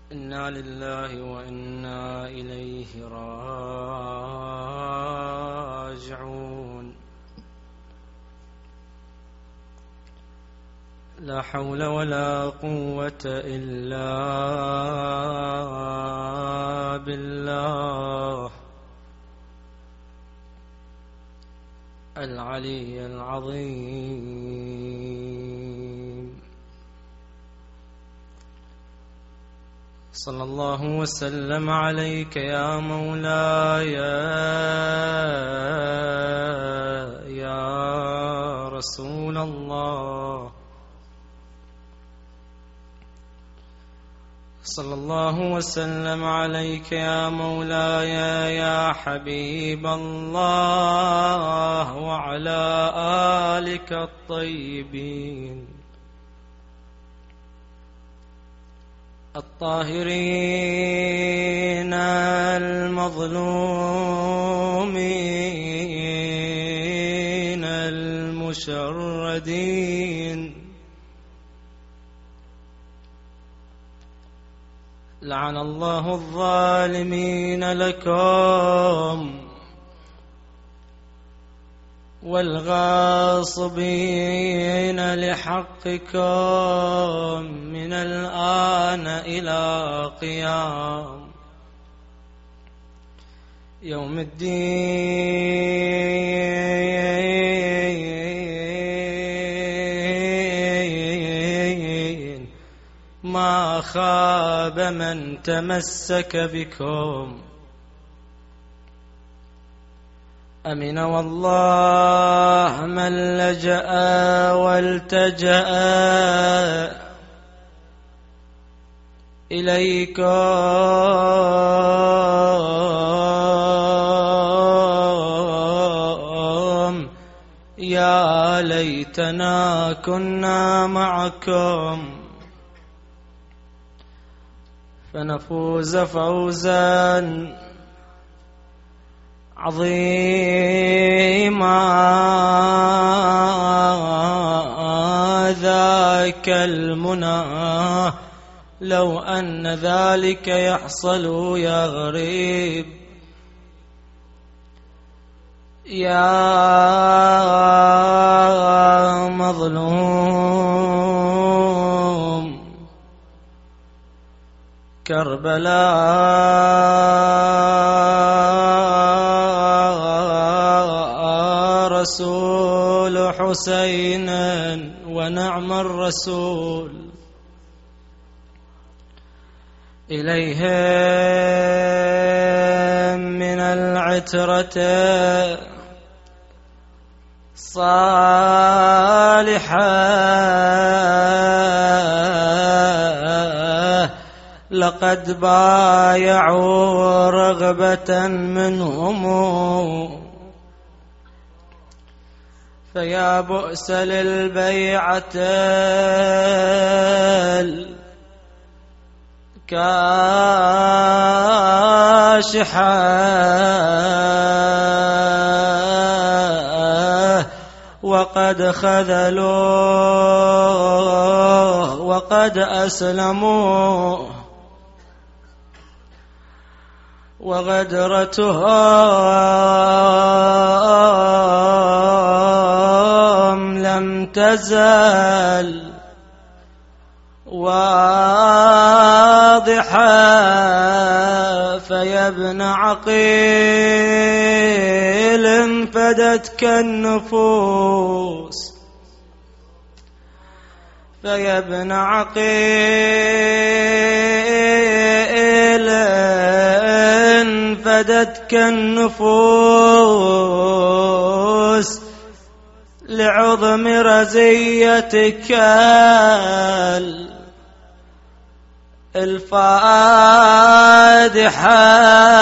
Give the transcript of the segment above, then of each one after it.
إنا لله وإنا إليه راجعون. لا حول ولا قوة إلا بالله العلي العظيم. صلى الله وسلم عليك يا مولاي يا رسول الله. صلى الله وسلم عليك يا مولاي يا حبيب الله وعلى آلك الطيبين الطاهرين المظلومين المشردين. لعن الله الظالمين لكم والغاصبين لحقكم من الآن إلى قيام يوم الدين. ما خاب من تمسك بكم. أمن والله من لجأ والتجأ إليكم. يا ليتنا كنا معكم فنفوز فوزا عظيما. ذاك المنى لو أن ذلك يحصل يا غريب. يا مظلوم كربلاء رسول حسين ونعم الرسول. إليهم من العترة صالحة لقد بايعوا رغبة منهم. فيا بؤس للبيعة الكاشحة وقد خذلوا وقد أسلموا وغدرتهم لم تزل واضحة. فيا ابن عقيل فدتك النفوس. فيا ابن عقيل فدتك النفوس لعظم رزيتك الفادحة.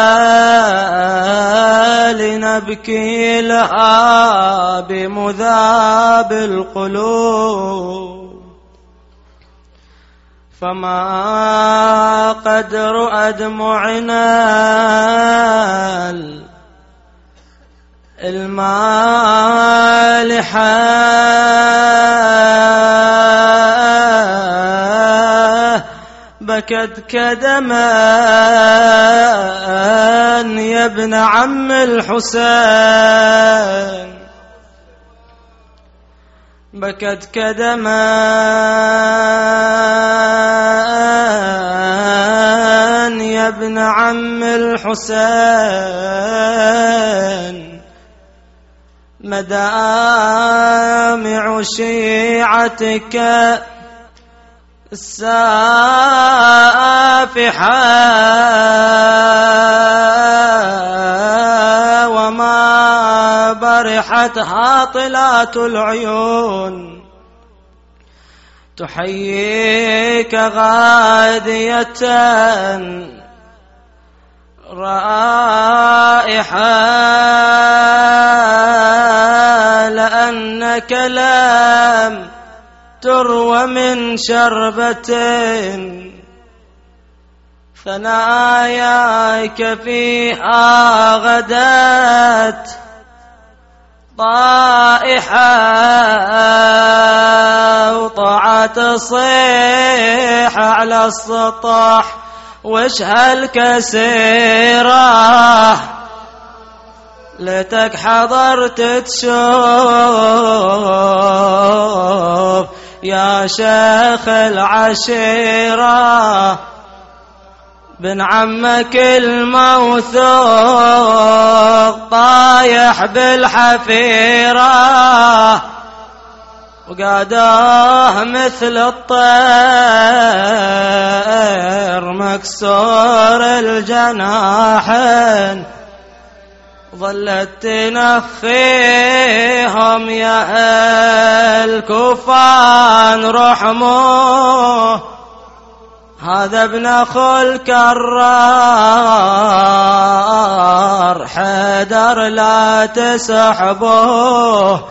لنبكي لها بمذاب القلوب. فما قدر أدمعنا المالحة بكت كدما يا ابن عم الحسين، بكت كدما يا ابن عم الحسين، مدامع شيعتك السافحة وما برحت هاطلات العيون، تحييك غادية رائحة لأنك لم تروى من شربة، ثناياك فيها غدت طائحة وطاعت تصيح على السطح وش هالكسيرة، ليتك حضرت تشوف يا شيخ العشيرة بن عمك الموثوق طايح بالحفيرة، وقادوه مثل الطير مكسور الجناحين، ظلت تنخيهم يا الكفان رحموه، هذا ابن اخو الكرار حيدر لا تسحبوه،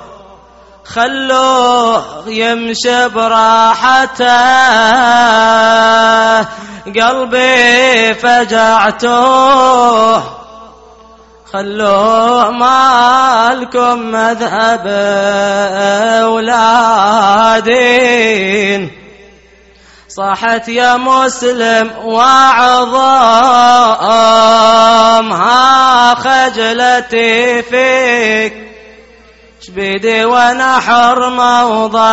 خلوه يمشي براحته قلبي فجعتوه، خلوه مالكم مذهب أولادين، صاحت يا مسلم وعظامها خجلتي فيك، شبيدي وانا حرمة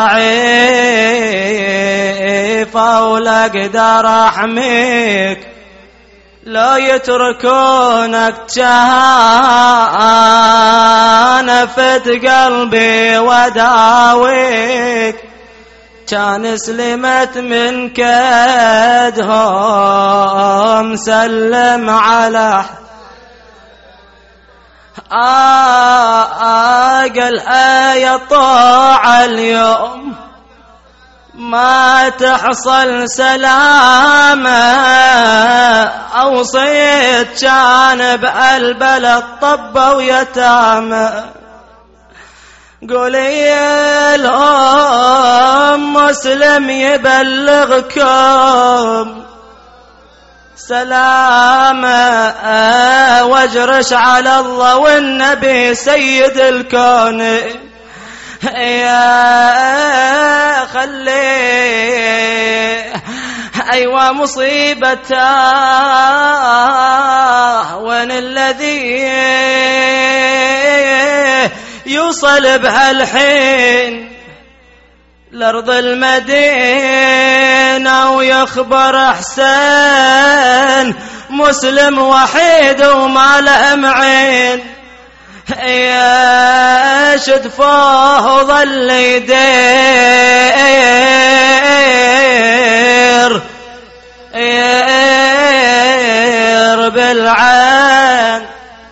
وضعيفة ولا اقدر احميك، لا يتركونك جانفت قلبي وداويك، كان سلمت من كيدهم سلم على قالها يا طاع اليوم ما تحصل سلامة، أوصيت كان بالبلد طبة ويتامى، قولي لهم مسلم يبلغكم سلامة، واجرش على الله والنبي سيد الكون، يا خلي أيوة مصيبته وين الذي يوصل بهالحين لأرض المدينة ويخبر حسين مسلم وحيد وما له معين، يا شدفوه ظل يدير بالعين،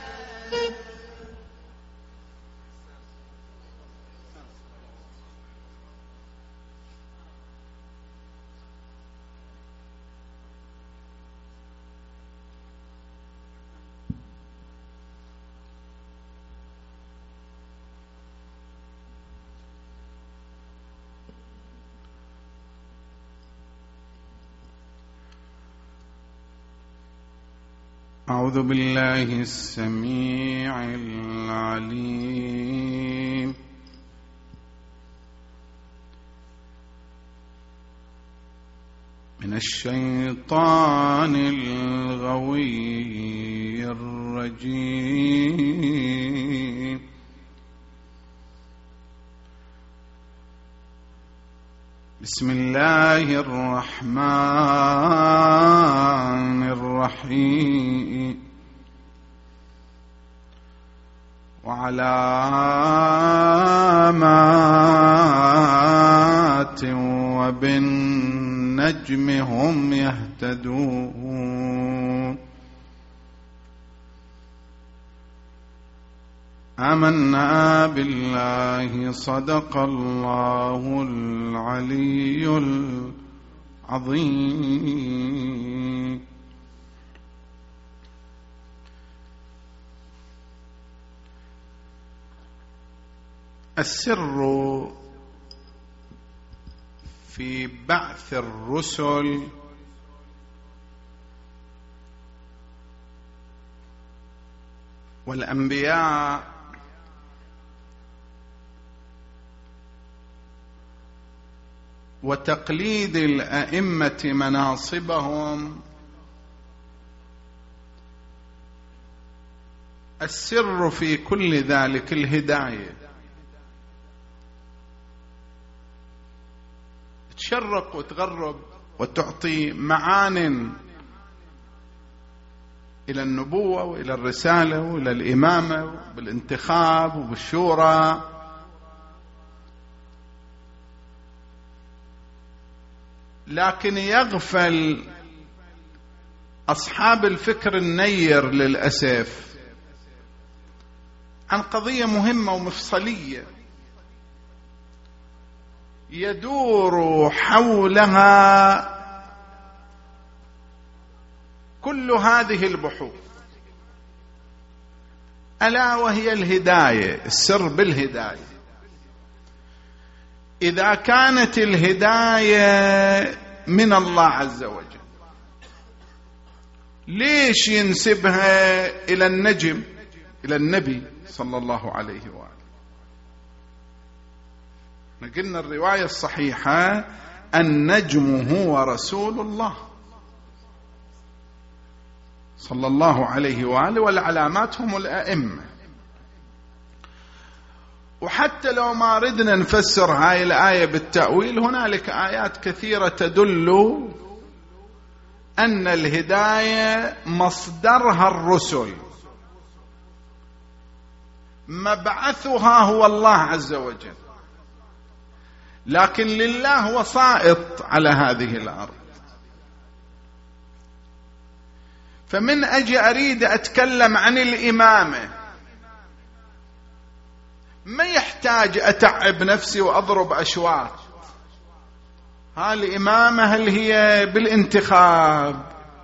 أعوذ بالله السميع العليم من الشيطان الغوي الرجيم. بسم الله الرحمن الرحيم. وعلامات وبالنجم هم يهتدون. آمنا بالله صدق الله العلي العظيم. السر في بعث الرسل والأنبياء وتقليد الأئمة مناصبهم، السر في كل ذلك الهداية. تشرق وتغرب وتعطي معان إلى النبوة وإلى الرسالة وإلى الإمامة وبالانتخاب وبالشورى، لكن يغفل أصحاب الفكر النير للأسف عن قضية مهمة ومفصلية يدور حولها كل هذه البحوث، ألا وهي الهداية. السر بالهداية. إذا كانت الهداية من الله عز وجل، ليش ينسبها إلى النجم، إلى النبي صلى الله عليه وآله؟ قلنا الرواية الصحيحة النجم هو رسول الله صلى الله عليه وآله، والعلامات هم الأئمة. وحتى لو ما ردنا نفسر هاي الآية بالتأويل، هنالك آيات كثيرة تدل أن الهداية مصدرها الرسل، مبعثها هو الله عز وجل، لكن لله وسائط على هذه الأرض. فمن أجي أريد أتكلم عن الإمامة، ما يحتاج أتعب نفسي وأضرب أشواط. الإمامة هل هي بالانتخاب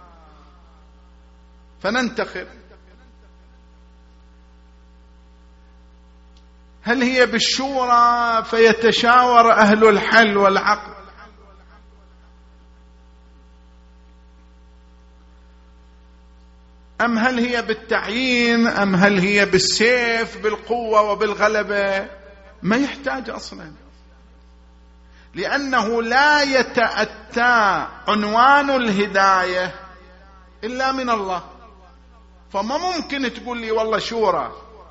فننتخب، هل هي بالشورى فيتشاور أهل الحل والعقل، أم هل هي بالتعيين، أم هل هي بالسيف بالقوة وبالغلبة؟ ما يحتاج أصلا، لأنه لا يتأتى عنوان الهداية إلا من الله. فما ممكن تقول لي والله شورى.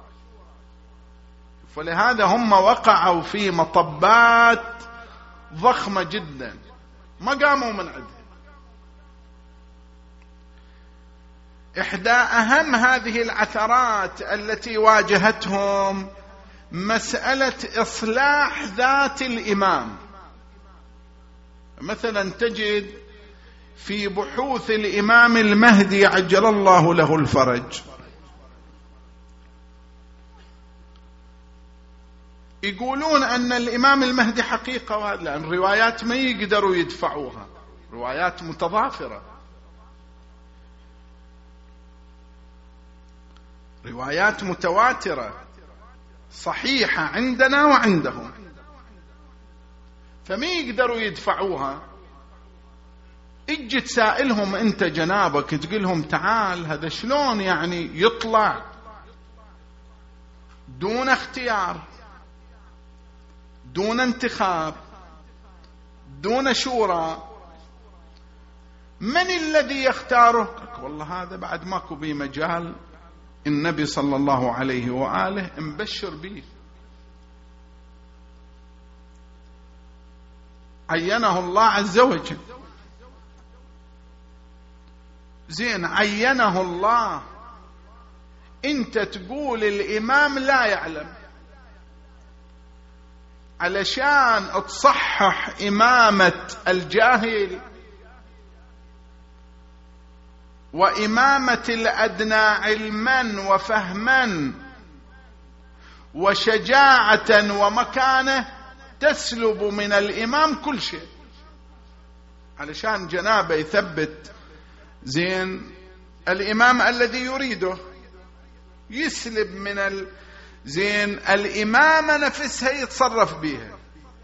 فلهذا هم وقعوا في مطبات ضخمة جدا ما قاموا من عندها. إحدى أهم هذه العثرات التي واجهتهم مسألة إصلاح ذات الإمام. مثلا تجد في بحوث الإمام المهدي عجل الله له الفرج، يقولون أن الإمام المهدي حقيقة، لأن الروايات ما يقدروا يدفعوها، روايات متضافرة، روايات متواترة صحيحة عندنا وعندهم، فما يقدروا يدفعوها. اجي تسائلهم انت جنابك، تقولهم تعال هذا شلون يعني يطلع دون اختيار، دون انتخاب، دون شورى، من الذي يختاره؟ والله هذا بعد ماكو بيه مجال، النبي صلى الله عليه وآله مبشر به، عينه الله عز وجل. زين، عينه الله، انت تقول الامام لا يعلم، علشان تصحح امامة الجاهل وامامة الادنى علما وفهما وشجاعة ومكانة، تسلب من الامام كل شيء علشان جنابه يثبت زين الامام الذي يريده، يسلب من زين الامامه نفسها يتصرف بها.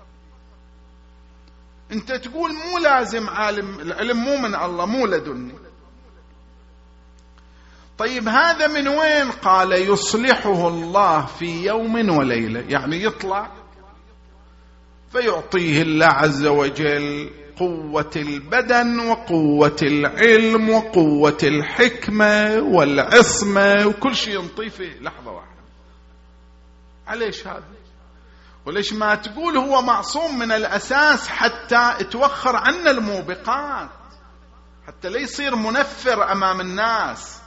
انت تقول مو لازم عالم، العلم مو من الله، مو لدني. طيب هذا من وين؟ قال يصلحه الله في يوم وليله، يعني يطلع فيعطيه الله عز وجل قوة البدن وقوة العلم وقوة الحكمة والعصمة وكل شيء ينطيه في لحظة واحدة. عليش هذا؟ وليش ما تقول هو معصوم من الأساس حتى يتوخر عنا الموبقات، حتى لا يصير منفر أمام الناس؟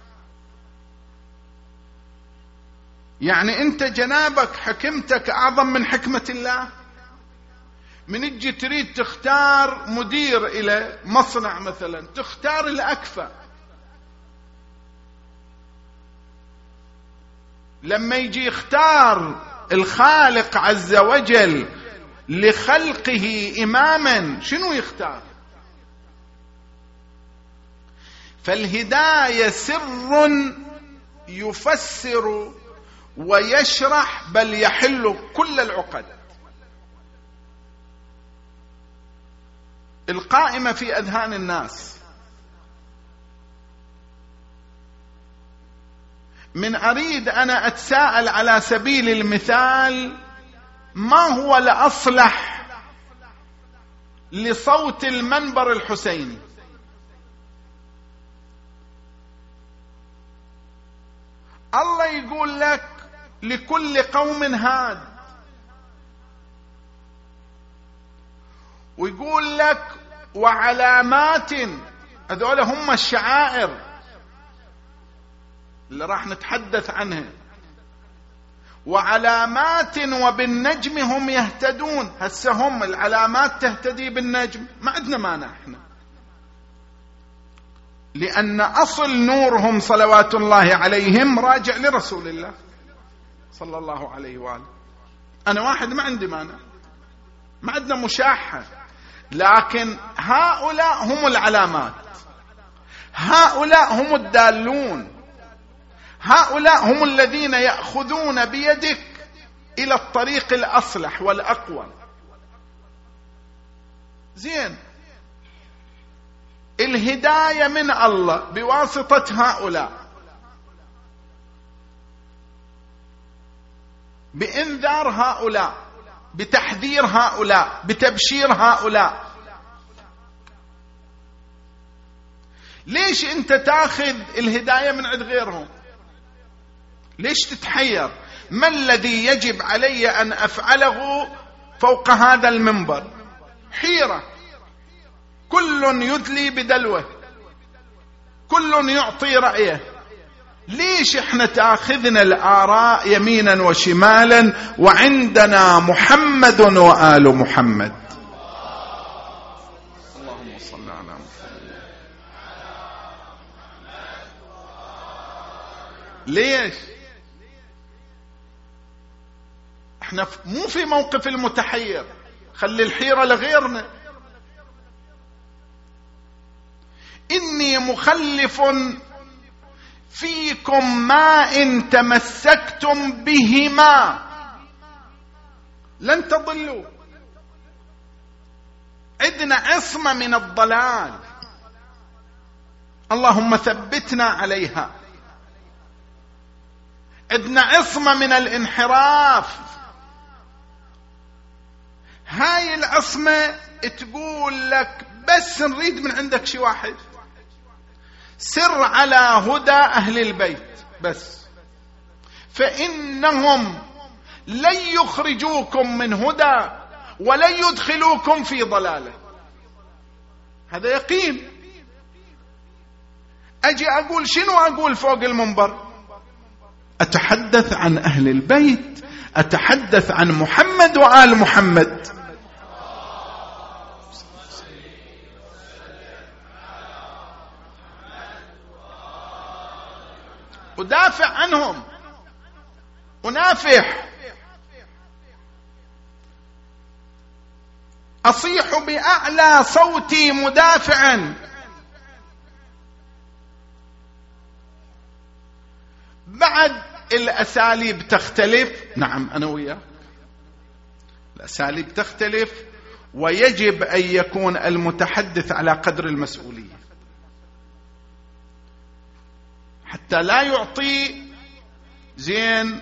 يعني أنت جنابك حكمتك أعظم من حكمة الله؟ من تجي تريد تختار مدير إلى مصنع مثلا، تختار الأكفأ. لما يجي يختار الخالق عز وجل لخلقه إماما، شنو يختار؟ فالهداية سر يفسر ويشرح بل يحل كل العقد القائمة في أذهان الناس. من أريد أنا أتساءل على سبيل المثال، ما هو الأصلح لصوت المنبر الحسيني؟ الله يقول لك لكل قوم هاد، ويقول لك وعلامات، هذول هم الشعائر اللي راح نتحدث عنها. وعلامات وبالنجم هم يهتدون. هسه هم العلامات تهتدي بالنجم، ما عندنا مانع احنا، لأن أصل نورهم صلوات الله عليهم راجع لرسول الله صلى الله عليه وآله. أنا واحد ما عندي مانع، ما عندنا مشاحة، لكن هؤلاء هم العلامات، هؤلاء هم الدالون، هؤلاء هم الذين يأخذون بيدك إلى الطريق الأصلح والأقوى. زين، الهداية من الله بواسطة هؤلاء، بإنذار هؤلاء، بتحذير هؤلاء، بتبشير هؤلاء. ليش انت تاخذ الهداية من عند غيرهم؟ ليش تتحير؟ ما الذي يجب علي أن أفعله فوق هذا المنبر؟ حيرة، كل يدلي بدلوه، كل يعطي رأيه. ليش احنا تاخذنا الآراء يمينا وشمالا وعندنا محمد وآل محمد؟ اللهم صل على محمد. ليش احنا مو في موقف المتحير؟ خلي الحيرة لغيرنا. إني مخلف فيكم ما إن تمسكتم بهما لن تضلوا. عندنا عصمة من الضلال، اللهم ثبتنا عليها. عندنا عصمة من الانحراف، هاي العصمة تقول لك بس نريد من عندك شيء واحد: سر على هدى أهل البيت بس، فإنهم لن يخرجوكم من هدى ولن يدخلوكم في ضلاله. هذا يقين. أجي أقول شنو؟ أقول فوق المنبر أتحدث عن أهل البيت، أتحدث عن محمد وآل محمد. أدافع عنهم، أنافح، أصيح بأعلى صوتي مدافعا. بعد الأساليب تختلف، نعم أنا وياك، الأساليب تختلف، ويجب أن يكون المتحدث على قدر المسؤولية حتى لا يعطي زين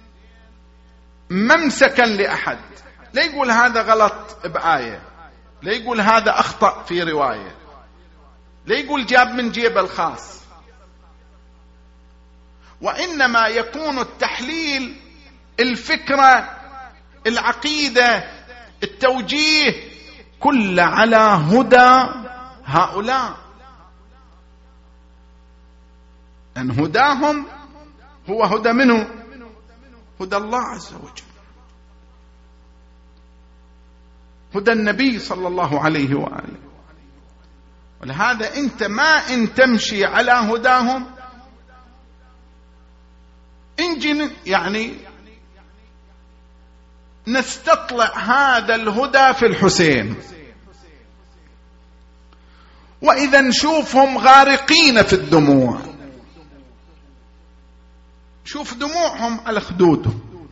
ممسكا لأحد، لا يقول هذا غلط بآية، لا يقول هذا أخطأ في رواية، لا يقول جاب من جيبه الخاص، وإنما يكون التحليل، الفكرة، العقيدة، التوجيه، كل على هدى هؤلاء، أن هداهم هو هدى منه، هدى الله عز وجل، هدى النبي صلى الله عليه وآله. ولهذا أنت ما إن تمشي على هداهم إنجي يعني نستطلع هذا الهدى في الحسين، وإذا نشوفهم غارقين في الدموع، شوف دموعهم على خدودهم،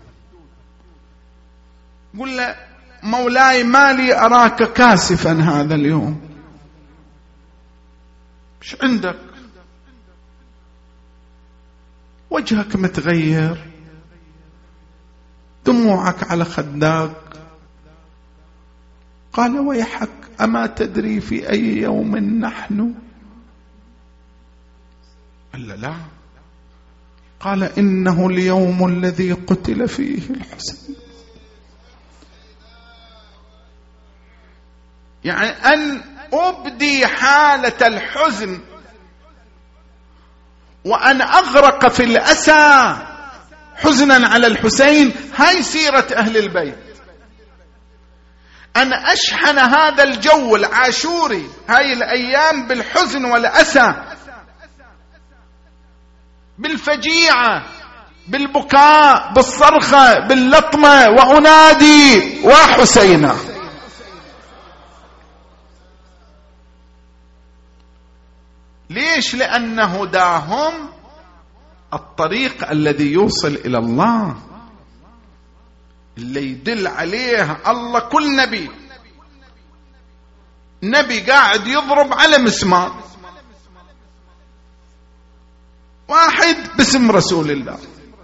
قل له مولاي ما لي أراك كاسفا هذا اليوم، ايش عندك؟ وجهك متغير، دموعك على خداك. قال ويحك أما تدري في أي يوم نحن؟ قال لا. قال إنه اليوم الذي قتل فيه الحسين. يعني أن أبدي حالة الحزن وأن أغرق في الأسى حزنا على الحسين، هاي سيرة أهل البيت. أن أشحن هذا الجو العاشوري هاي الأيام بالحزن والأسى، بالفجيعة، بالبكاء، بالصرخة، باللطمة، وأنادي وحسينا. ليش؟ لأن هداهم الطريق الذي يوصل إلى الله، اللي يدل عليه الله. كل نبي قاعد يضرب على مسمار، واحد باسم رسول الله،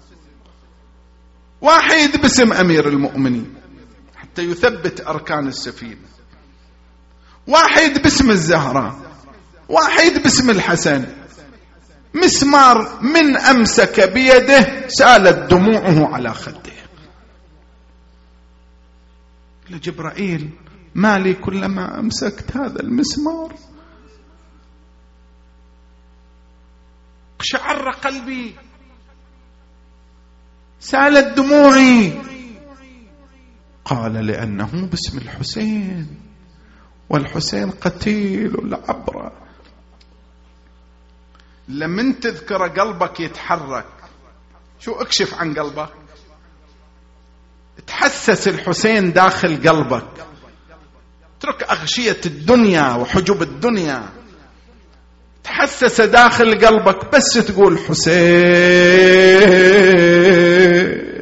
واحد باسم أمير المؤمنين حتى يثبت أركان السفينة، واحد باسم الزهراء، واحد باسم الحسن. مسمار من أمسك بيده سالت دموعه على خده. لجبرائيل ما لي كلما أمسكت هذا المسمار قشعر قلبي، سالت دموعي. قال لأنه باسم الحسين، والحسين قتيل العبرة. لمن تذكر قلبك يتحرك. شو اكشف عن قلبك، تحسس الحسين داخل قلبك، اترك أغشية الدنيا وحجب الدنيا، تحسس داخل قلبك، بس تقول حسين،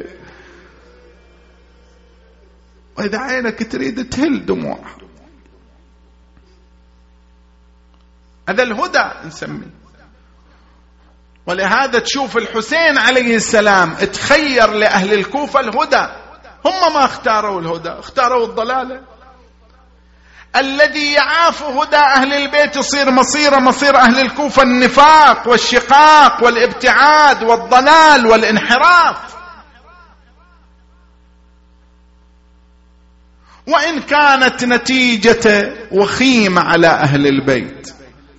وإذا عينك تريد تهل دموع. هذا الهدى نسميه. ولهذا تشوف الحسين عليه السلام تخير لأهل الكوفة الهدى، هم ما اختاروا الهدى، اختاروا الضلالة. الذي يعاف هدى أهل البيت يصير مصير أهل الكوفة النفاق والشقاق والابتعاد والضلال والانحراف. وإن كانت نتيجة وخيمة على أهل البيت،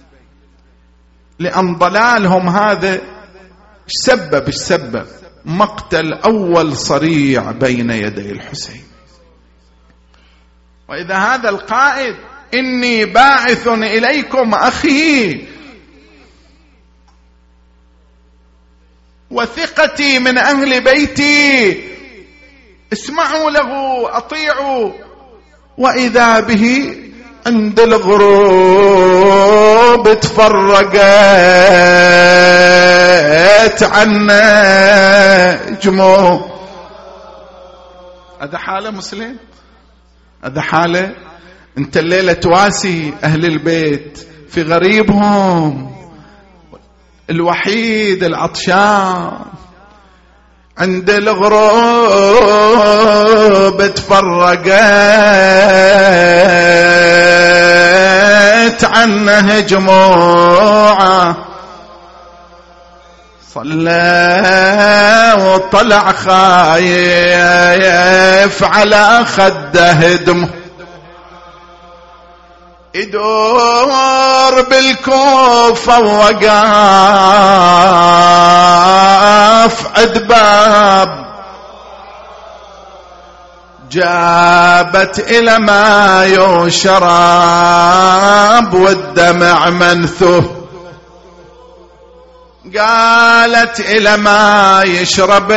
لأن ضلالهم هذا سبب مقتل أول صريع بين يدي الحسين. وإذا هذا القائد إني باعث إليكم أخي وثقتي من أهل بيتي، اسمعوا له أطيعوا، وإذا به عند الغروب تفرقت عنا جموع. هذا حالة مسلم، هذا حالة. انت الليلة تواسي أهل البيت في غريبهم الوحيد العطشان، عند الغروب تفرقت عنه جموعة، صلى وطلع خايف على خده دمه، يدور بالكوفة وقاف عد باب، جابت إلى ما يشرب والدمع منثوه، قالت إلى ما يشرب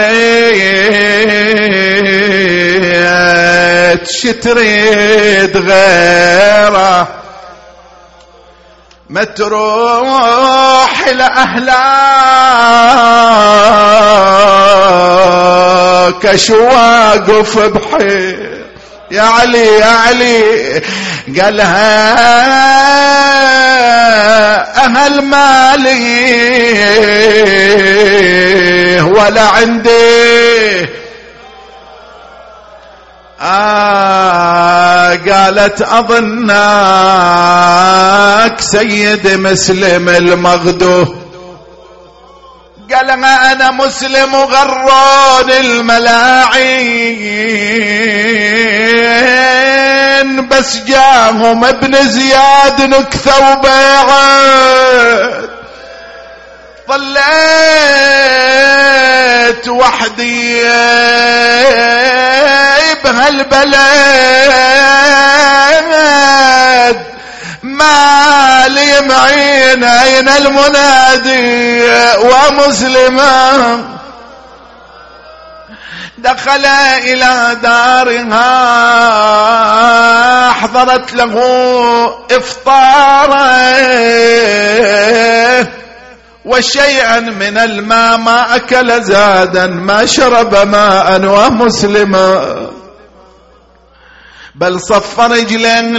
شتريد غيره، ما تروح لأهلاك شو واقف بحير يا علي يا علي. قالها أهل مالي ولا عندي، قالت أظنك سيد مسلم المغدو. قال ما أنا مسلم وغرون الملاعين، بس جاهم ابن زياد نكثوا بيعت، ظليت وحدي بهالبلد، ما لي معين أين المنادي ومسلما. دخل إلى دارها حضرت له إفطاره وشيئا من الماء، ما أكل زادا ما شرب ماء ومسلما، بل صف رجلين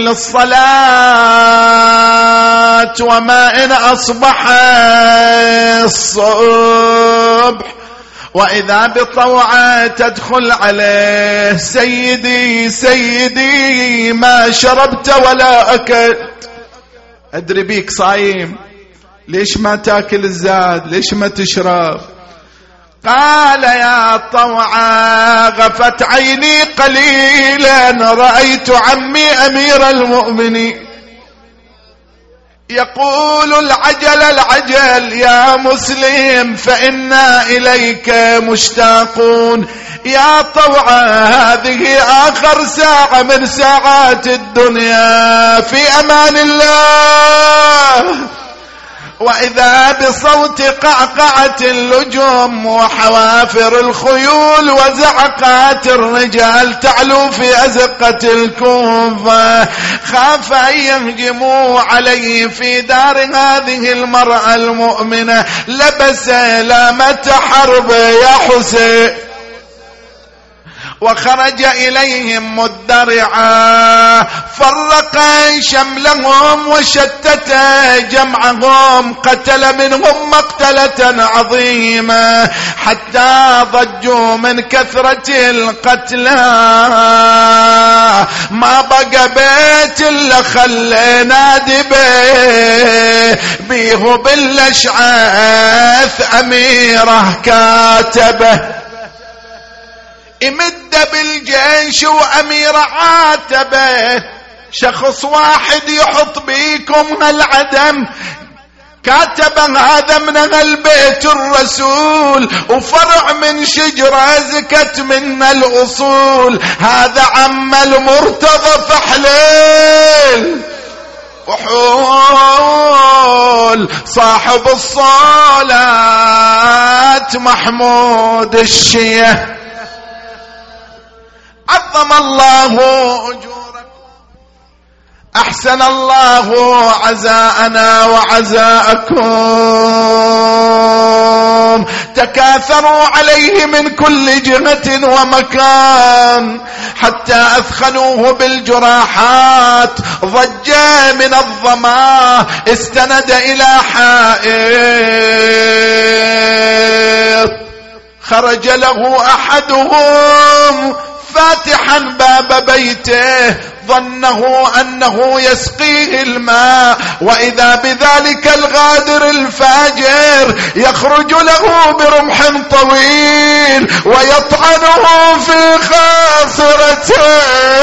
للصلاة. وما إن أصبح الصبح وإذا بطوعة تدخل عليه، سيدي سيدي ما شربت ولا أكلت، أدري بيك صايم، ليش ما تاكل الزاد، ليش ما تشرب؟ قال يا طوعا غفت عيني قليلا، رأيت عمي أمير المؤمنين يقول العجل العجل يا مسلم فإنا إليك مشتاقون. يا طوعا هذه آخر ساعة من ساعات الدنيا، في أمان الله. وإذا بصوت قعقعة اللجوم وحوافر الخيول وزعقات الرجال تعلو في أزقة الكوفة، خاف أن يهجموا عليه في دار هذه المرأة المؤمنة. لبس لامة حرب يا حسين، وخرج إليهم مدرعا، فرق شملهم وشتت جمعهم، قتل منهم مقتلة عظيمة حتى ضجوا من كثرة القتلى. ما بقى بيت إلا خلى نادي بيه بالأشعاث أميره كاتبه، امد بالجيش وأمير عاتبه، شخص واحد يحط بيكم هالعدم، كاتب هذا من البيت الرسول وفرع من شجرة زكت من الأصول، هذا عم المرتضى فحليل وحول صاحب الصلاة محمود الشيعة. عظم الله أجوركم، أحسن الله عزاءنا وعزاءكم، تكاثروا عليه من كل جهة ومكان حتى أثخنوه بالجراحات، ضج من الظما، استند إلى حائط، خرج له أحدهم فاتحا باب بيته، ظنه أنه يسقيه الماء، وإذا بذلك الغادر الفاجر يخرج له برمح طويل ويطعنه في خاصرته.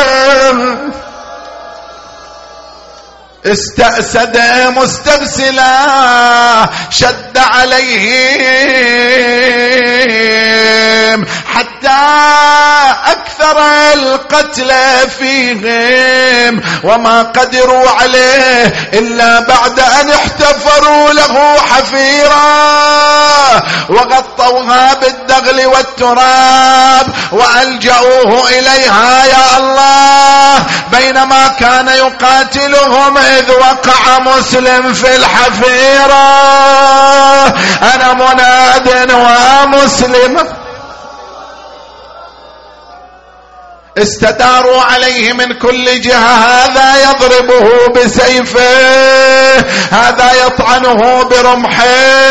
استأسد مسترسلا، شد عليهم حتى أكثر القتل فيهم، وما قدروا عليه إلا بعد أن احتفروا له حفيرا وغطوها بالدغل والتراب وألجأوه إليها. يا الله، بينما كان يقاتلهم إذ وقع مسلم في الحفيرة، أنا مناد ومسلم، استداروا عليه من كل جهة، هذا يضربه بسيفه، هذا يطعنه برمحه،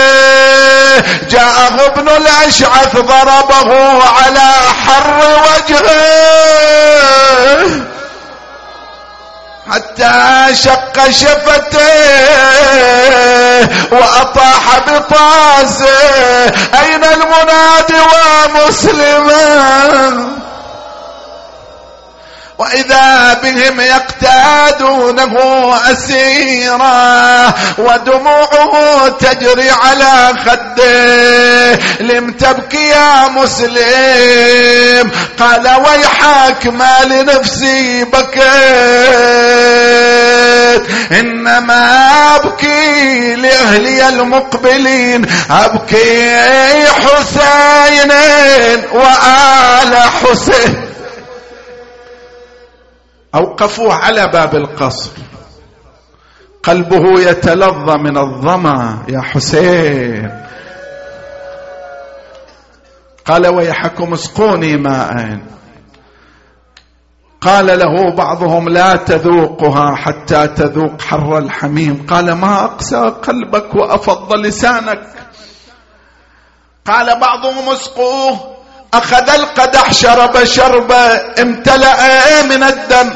جاءه ابن الأشعث ضربه على حر وجهه حتى شق شفتيه وأطاح بطاسه، أين المنادي ومسلما؟ وإذا بهم يقتادونه أسيرا ودموعه تجري على خده. لم تبكي يا مسلم؟ قال ويحك ما لنفسي بكيت، إنما أبكي لأهلي المقبلين، أبكي حسين وآل حسين. أوقفوه على باب القصر، قلبه يتلظى من الظما. يا حسين، قال ويحكم اسقوني ماء. قال له بعضهم لا تذوقها حتى تذوق حر الحميم. قال ما أقسى قلبك وأفض لسانك. قال بعضهم اسقوه، أخذ القدح شرب شربة امتلأ من الدم،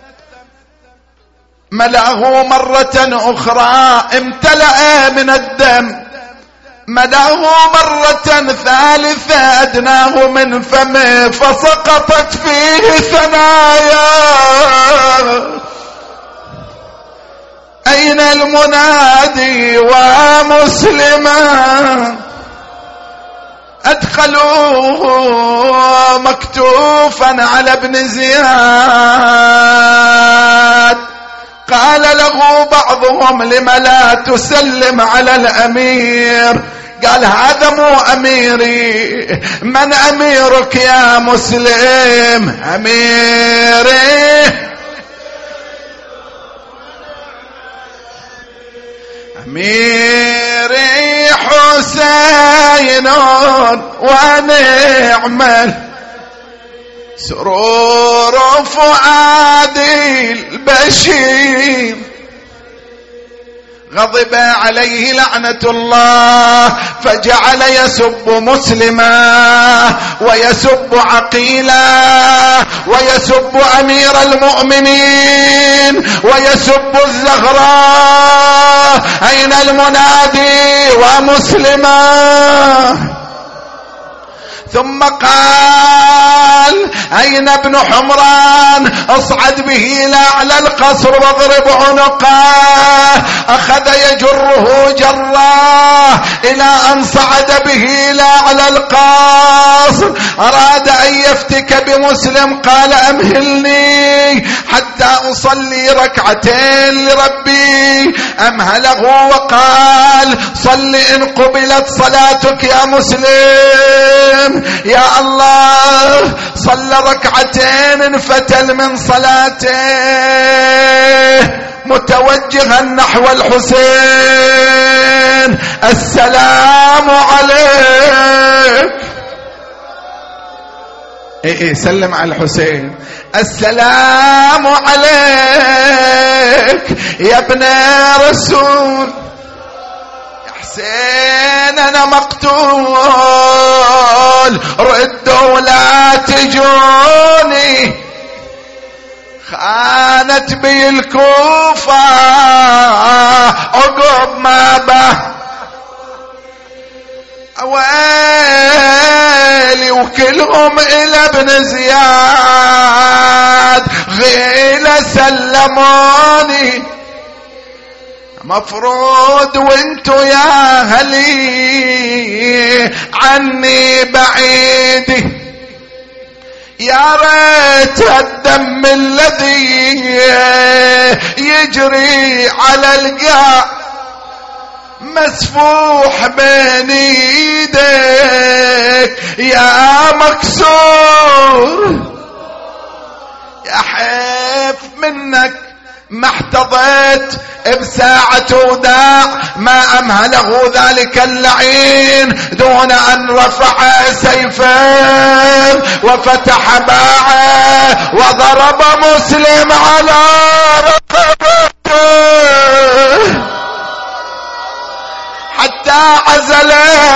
ملأه مرة أخرى امتلأ من الدم، ملأه مرة ثالثة أدناه من فمه فسقطت فيه ثنايا. أين المنادي ومسلما؟ أدخلوه مكتوفا على ابن زياد. قال له بعضهم لم لا تسلم على الأمير؟ قال هذا مو أميري. من أميرك يا مسلم؟ أميري أميري حسين ونعم سرور فؤادي البشير غضب عليه لعنة الله فجعل يسب مسلما ويسب عقيلا ويسب أمير المؤمنين ويسب الزهراء. أين المنادي ومسلما؟ ثم قال أين ابن حمران؟ اصعد به لأعلى القصر واضرب عنقه. أخذ يجره جراه إلى أن صعد به لأعلى القصر. أراد أن يفتك بمسلم، قال أمهلني حتى أصلي ركعتين لربي. أمهله وقال صل إن قبلت صلاتك يا مسلم. يا الله، صلى ركعتين انفتل من صلاته متوجها نحو الحسين. السلام عليك. سلم على الحسين. السلام عليك يا ابن رسول. حسين أنا مقتول، ردوا لا تجوني. خانت بي الكوفة عقب ما به ويلي، وكلهم إلى ابن زياد غيلة سلموني. مفروض وانتو يا هلي عني بعيد، يا ريت الدم الذي يجري على القاع مسفوح بين ايديك يا مكسور. يا حيف منك ما احتضيت بساعة وداع ما أمهله ذلك اللعين دون أن رفع سيفه وفتح باعه وضرب مسلم على رقبته حتى عزل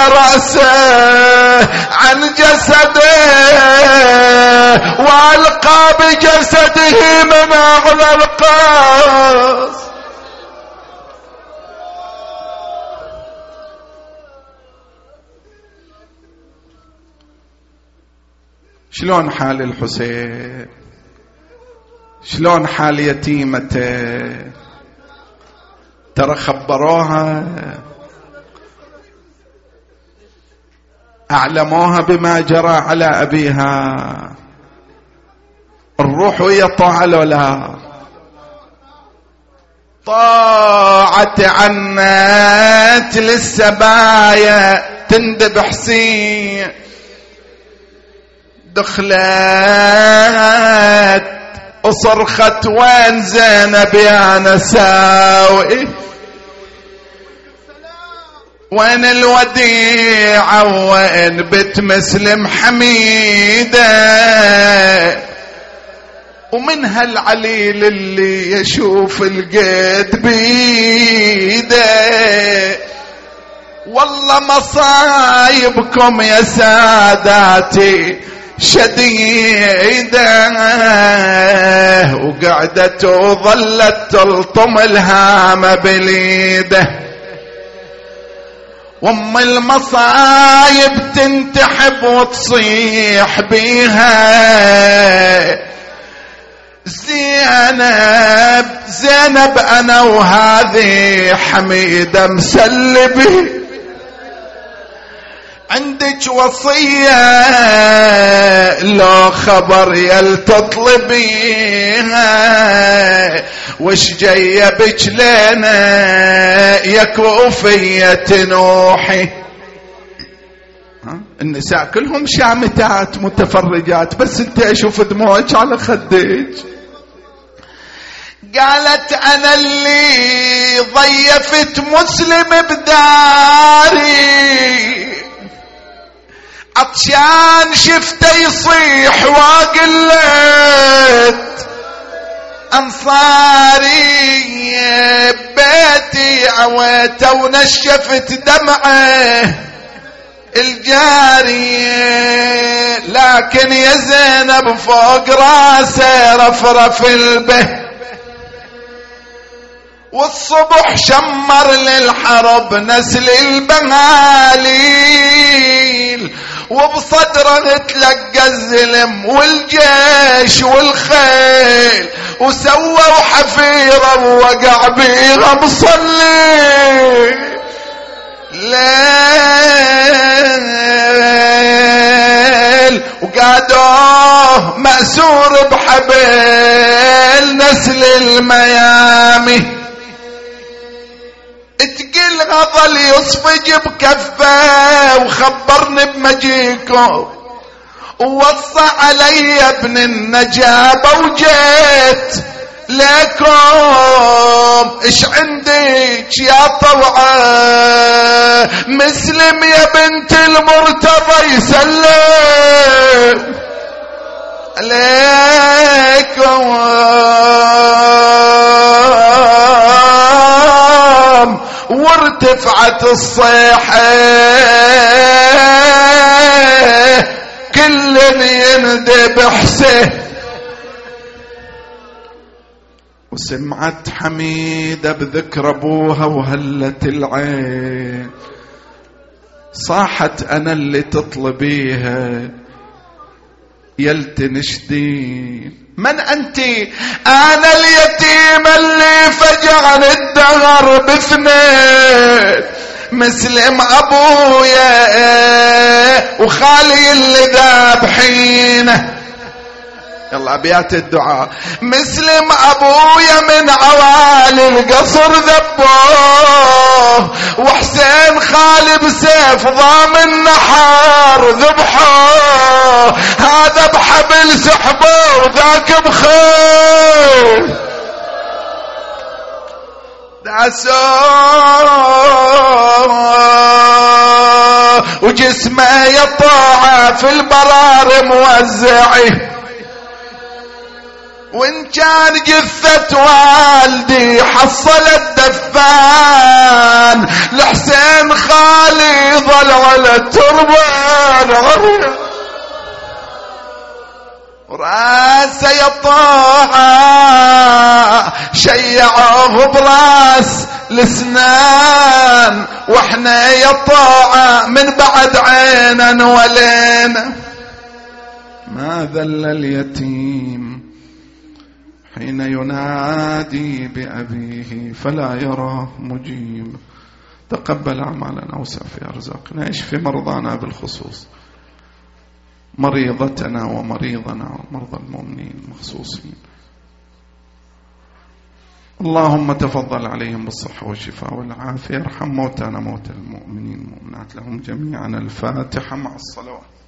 رأسه عن جسده وألقى بجسده من أعلى القاص. شلون حال الحسين؟ شلون حال يتيمته؟ ترى خبروها، أعلموها بما جرى على أبيها. الروح ويا طاعة ولا طاعة عنت للسبايا تندب حسين. دخلت وصرخت وين زينب يا نساوي، وين الوديعة، وين بنت مسلم حميدة، ومن هالعليل اللي يشوف القيد بيده. والله مصايبكم يا ساداتي شديدة. وقعدت وظلت تلطم الهام باليده. وام المصايب تنتحب وتصيح بيها. زينب انا وهذه حميدة مسلبي، عندك وصية لو خبر يل تطلبيها، وش جاية بك لنا يا كوفية نوحي. النساء كلهم شامتات متفرجات، بس انت اشوف دموعك على خدك. قالت انا اللي ضيفت مسلم بداري، عطشان شفته يصيح وقلت أنصاري بيتي عويته ونشفت دمعه الجارية، لكن يا زينب فوق راسه رفرف البه، والصبح شمر للحرب نسل البهاليل، وبصدره تلقى الزلم والجيش والخيل، وسووا حفيرة ووقع بيها مصلي ليل، وقعدوه مأسور بحبل نسل الميامي، تقلها ظل يصفج بكفه وخبرني بمجيكم، ووصى علي ابن النجابة وجيت لكم، ايش عندك يا طوعة مسلم يا بنت المرتضى يسلم عليكم، وارتفعت الصيحة كل يندب حسين، وسمعت حميدة بذكر ابوها وهلت العين، صاحت انا اللي تطلبيها يلتنشدين، من انت؟ انا اليتيم اللي فجعني الدهر باثنين، مسلم ابويا وخالي اللي ذابحينه، يلا ابيات الدعاء، مسلم ابويا من عوالي القصر ذبوه، وحسين خالي بسيف ضامن نحار ذبحوه، هذا بحبل سحبه وذاك بخيل داسوه، وجسمه يطاع في البرار موزعي، وان كان جثة والدي حصل الدفان، لحسين خالي ظل على التربان، وراسه يطاع شيعوه براس الاسنان، واحنا يطاع من بعد عينا ولينا، ما ذل اليتيم حين ينادي بأبيه فلا يراه مجيب، تقبل أعمالنا وسع في أرزاقنا، اشف مرضانا بالخصوص، مريضتنا ومريضنا ومرضى المؤمنين مخصوصين، اللهم تفضل عليهم بالصحة والشفاء والعافية، ارحم موتانا موتى المؤمنين المؤمنات، لهم جميعا الفاتحة مع الصلوات.